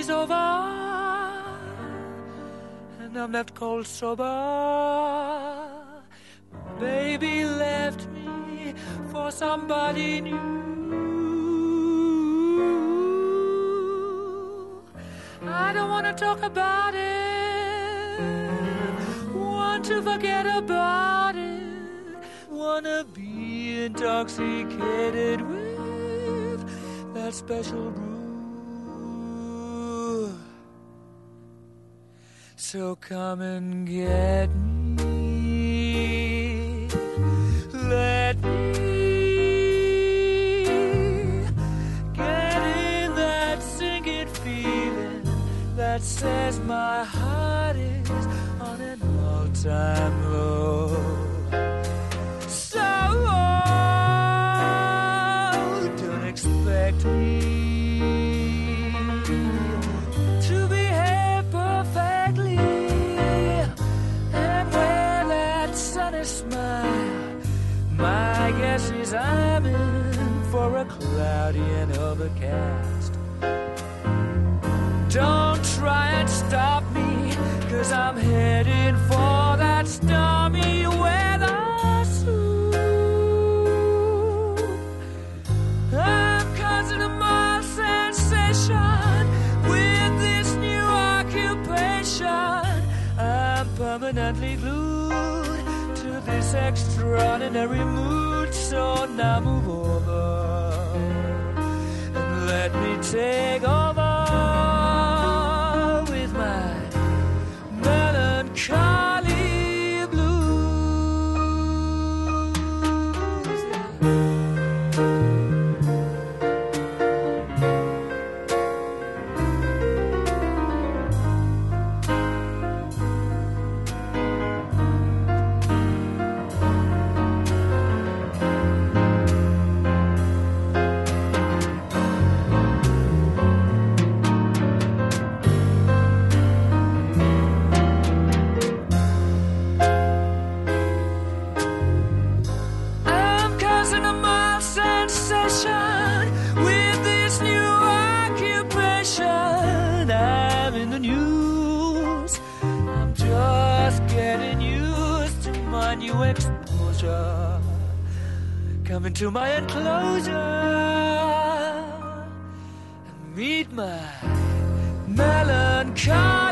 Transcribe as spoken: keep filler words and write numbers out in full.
party's over, and I'm left cold sober. Baby left me for somebody new. I don't want to talk about it, want to forget about it, wanna be intoxicated with that special brew. So come and get me, let me get in that singing feeling that says my heart is on an all-time low. So don't expect me to behave perfectly and wear that sunny smile. My guess is I'm in for a cloudy and overcast. Don't try and stop me, 'cause I'm heading for that stormy weather soon. I'm causing a mild sensation with this new occupation. I'm permanently glued to this extraordinary mood. So now move over and let me take over with my melancholy blues. With this new occupation, I'm in the news. I'm just getting used to my new exposure. Come into my enclosure and meet my melancholy